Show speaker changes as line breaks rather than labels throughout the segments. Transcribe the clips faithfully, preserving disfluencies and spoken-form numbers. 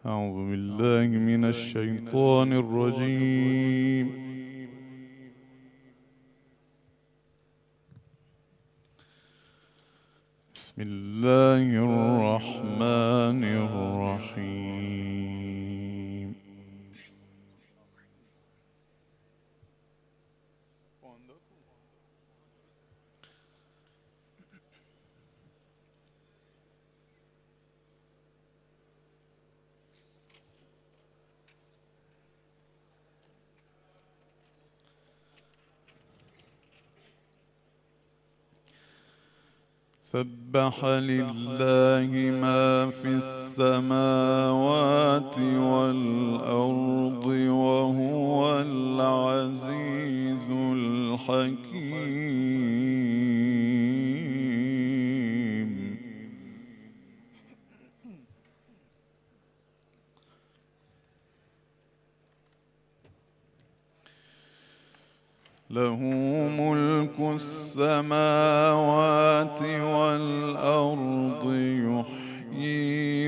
أعوذ بالله من الشيطان الرجيم. بسم الله الرحمن الرحيم. سبح لله ما في السماوات والأرض وهو العزيز الحكيم. له ملك السماوات والأرض يحيي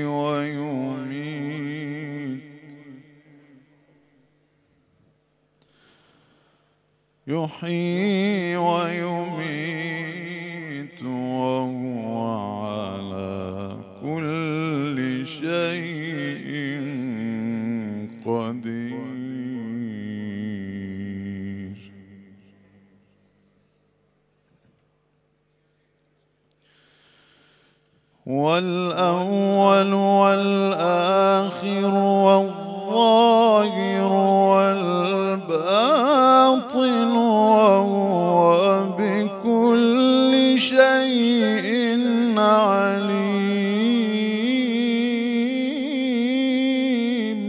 ويميت يحيي ويميت وهو على كل شيء قدير. هو الأول والآخر والظاهر والباطن وهو بكل شيء عليم.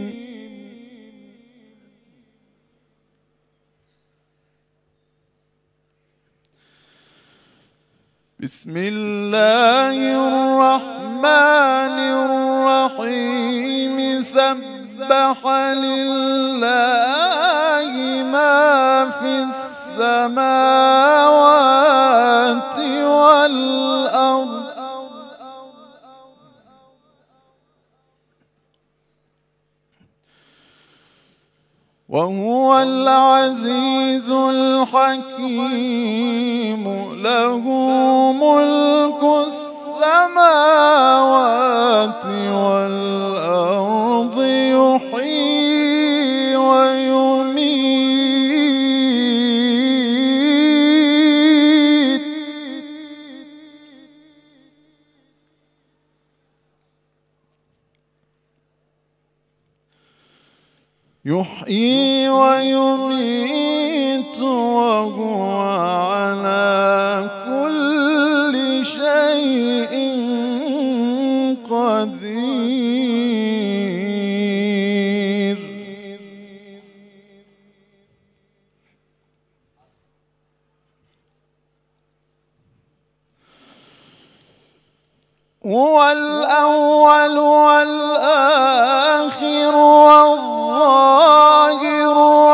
بسم الله الرحمن الرحيم. سبح لله ما في السماوات والأرض وهو العزيز الحكيم. له ملك السماوات والأرض يحيي ويميت يحيي ويميت وهو على كل شيء قدير. هو الأول والآخر والظاهر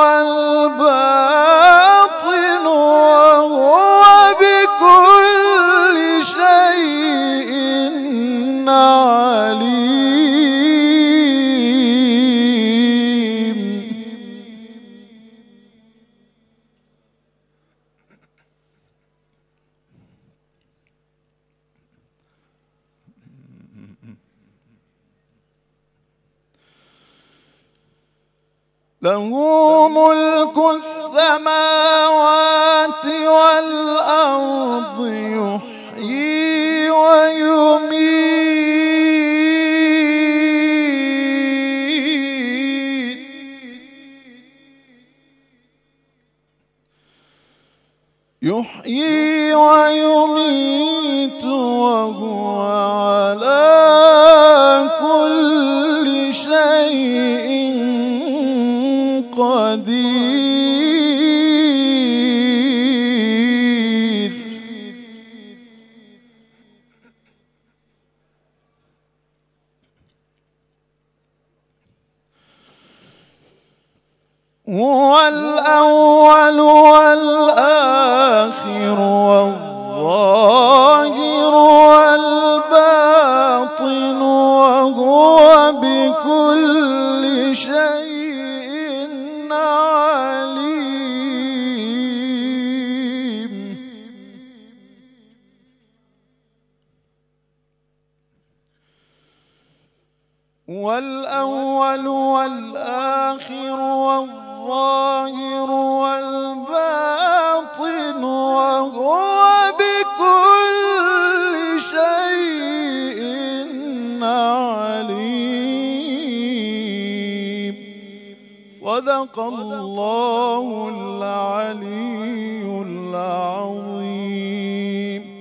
والباطن وهو بكل شيء عليم. له ملك السماوات والأرض يحيي ويميت يحيي ويميت وهو على كل شيء قدير. هو الأول والآخر والظاهر والباطن وهو بكل وبكل شيء عليم. والأول والآخر والظاهر والباطن وهو بكل شيء عليم. صدق الله العلي العظيم.